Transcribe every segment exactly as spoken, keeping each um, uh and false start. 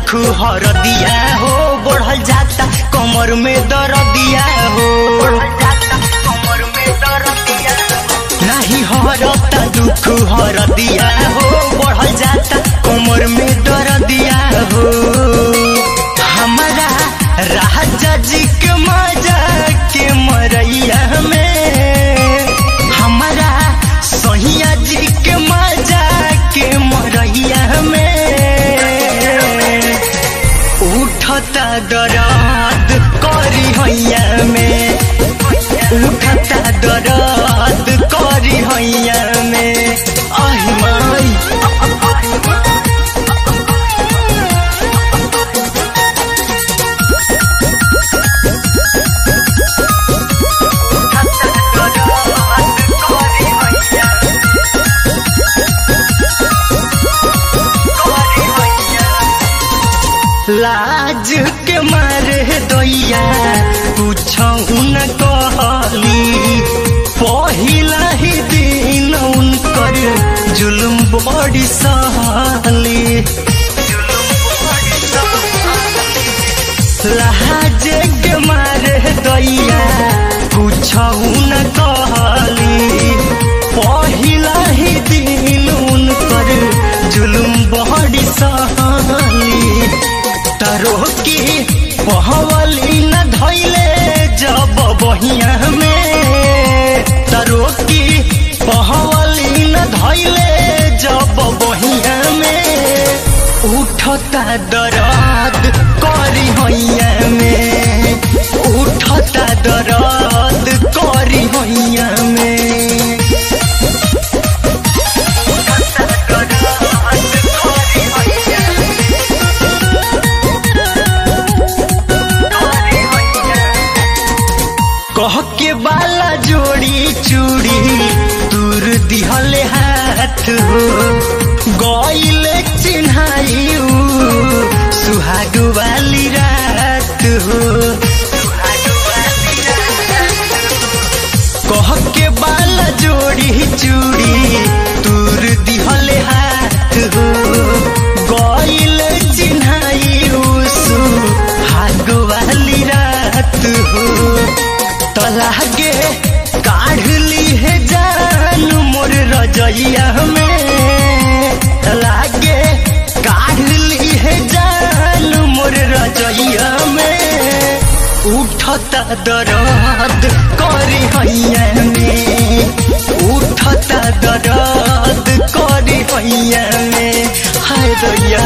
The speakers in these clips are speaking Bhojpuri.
दुख हरदिया हो बढ़ल जाता कमर में दर्दिया हो नहीं हरता दुख हरदिया हो बढ़ल जाता कमर में दर्दिया हो हमारा राजा जी के मजा के मरैया में हमारा सहिया जी के मजा के मरैया में उठता दर्द करी हैया में उठता दर्द करी हैया में आही माई लाज के मारे दैया पूछऊ न कहली पहिला ही दिन उनकर जुल्म बड़ी सहली लाज के मारे दैया पूछऊ न कहली पहिला ही दिन उनकर जुल्म बड़ी सहली तारो की पहवली न धैले जब बहिया में तारो की पहवली न धैले जब बहिया में उठता दर्द करी हैया में उठता दर्द करी हैया में कह के बाला जोड़ी चूड़ी दूर दिहले हाथ हो गईल चिन्हाई सुहाग वाली रात हो कह के बाला जोड़ी चूड़ी दूर दिहले हाथ हो गईल चिन्हाई सुहाग वाली रात हो तलागे काढ़ ली है जान मोर रजैया में तलागे काढ़ ली है जान मोर रजैया में उठता दर्द करी हैया में उठता दर्द करी हैया में हाय दैया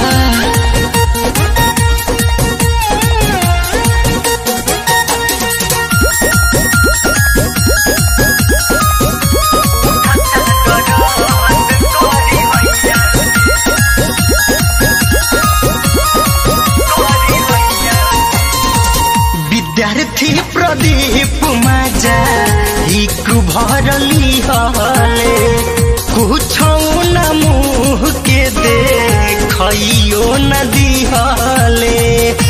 विद्यार्थी प्रदीप माजा हिक भरली हले कुछौ न मुँह के देखियो न दिहले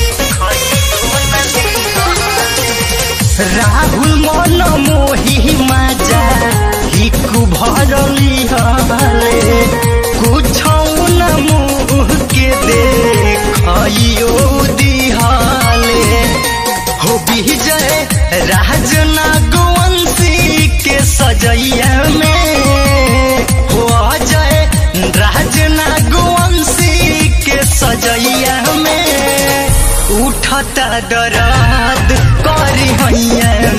राहुल मन मोही माजा हिक भरली हले कुछौ न मुँह के देखियो दिहले हो विजय राज नागवंशी के सजैया में हो अजय राज नागवंशी के सजैया में उठता दर्द करी हैया